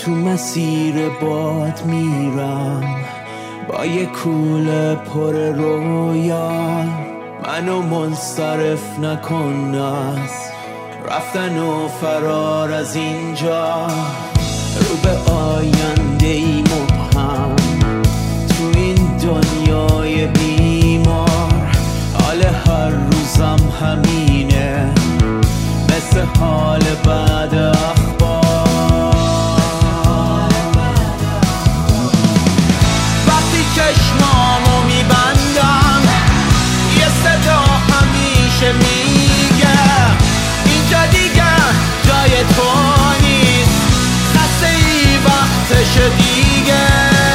تو مسیر باد میرم با یه کوله پر رویا، منو منصرف نکن از رفتن و فرار از اینجا. رو به آینده ای مبهم تو این دنیای بیمار، حال هر روزم همینه مثل حال بعد اخبار. وقتی چشمامو میبندم یه صدا همیشه میگه اینجا دیگه جای تو نیست، خسته ای وقتش دیگه.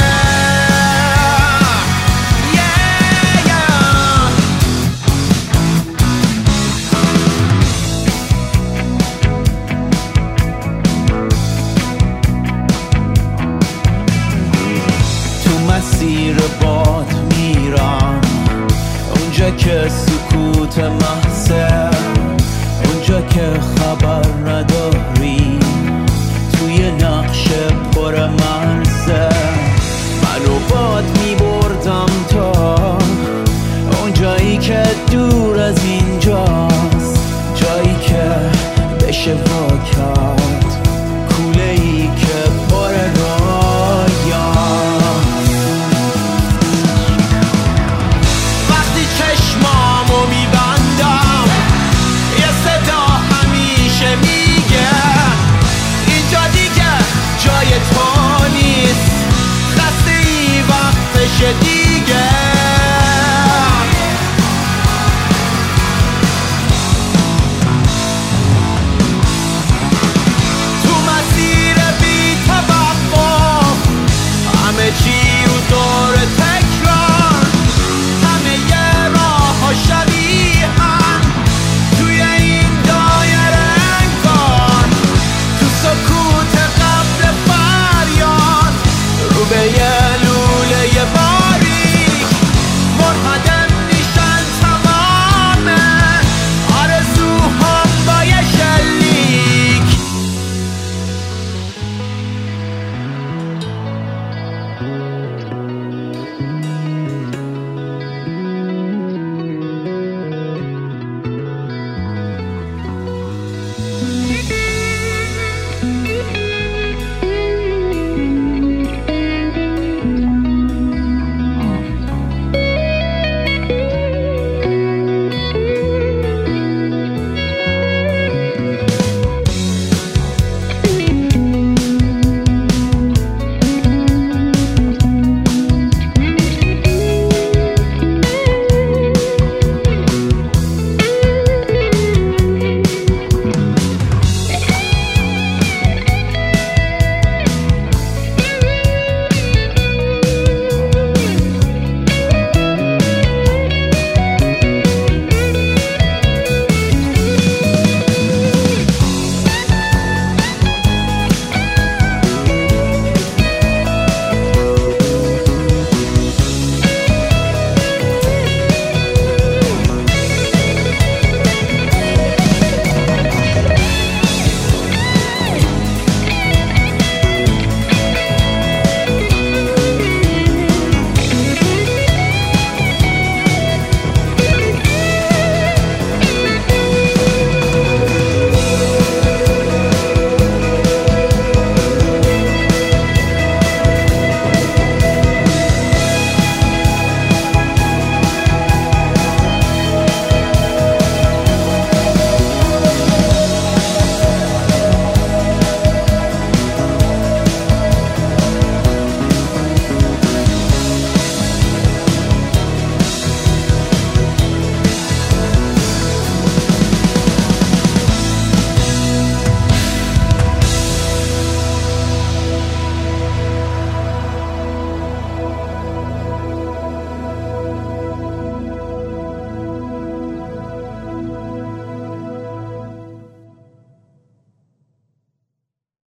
مسیر باد میرم اونجا که سکوت محضه، اونجا که خبر نداری توی نقش پر مرزه. منو باد میبردم تا اونجایی که دور از اینجاست، جایی که بشه واکر